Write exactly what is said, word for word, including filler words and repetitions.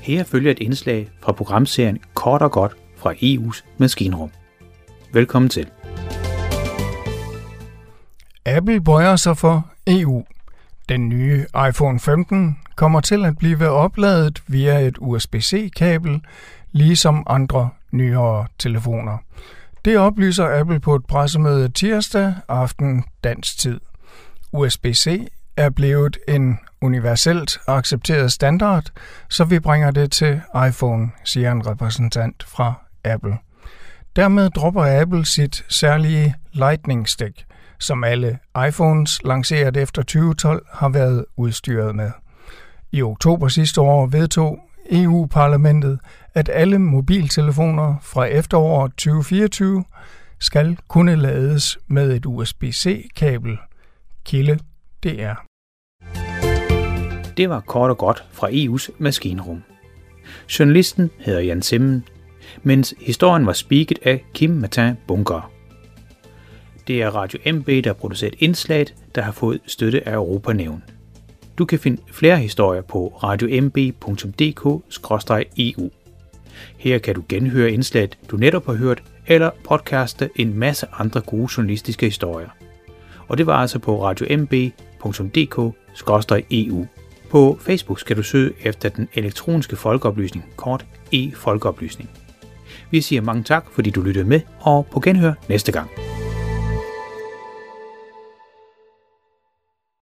Her følger et indslag fra programserien Kort og Godt fra E U's maskinrum. Velkommen til. Apple bøjer sig for E U. Den nye iPhone femten kommer til at blive opladet via et U S B C-kabel, ligesom andre nyere telefoner. Det oplyser Apple på et pressemøde tirsdag aften dansk tid. U S B C er blevet en universelt accepteret standard, så vi bringer det til iPhone, siger en repræsentant fra Apple. Dermed dropper Apple sit særlige Lightning Stick, som alle iPhones lanceret efter tyve tolv har været udstyret med. I oktober sidste år vedtog E U-parlamentet, at alle mobiltelefoner fra efteråret tyve fireogtyve skal kunne lades med et U S B C-kabel. Kilde D R. Det var Kort og Godt fra E U's maskinrum. Journalisten hedder Jan Simmen, mens historien var speaket af Kim Martin Bunker. Det er Radio M B, der producerer et indslag, der har fået støtte af Europanævn. Du kan finde flere historier på radio m b punktum d k skråstreg e u. Her kan du genhøre indslaget, du netop har hørt, eller podcaste en masse andre gode journalistiske historier. Og det var altså på radio m b punktum d k skråstreg e u. På Facebook skal du søge efter den elektroniske folkeoplysning, kort e-folkeoplysning. Vi siger mange tak, fordi du lyttede med, og på genhør næste gang.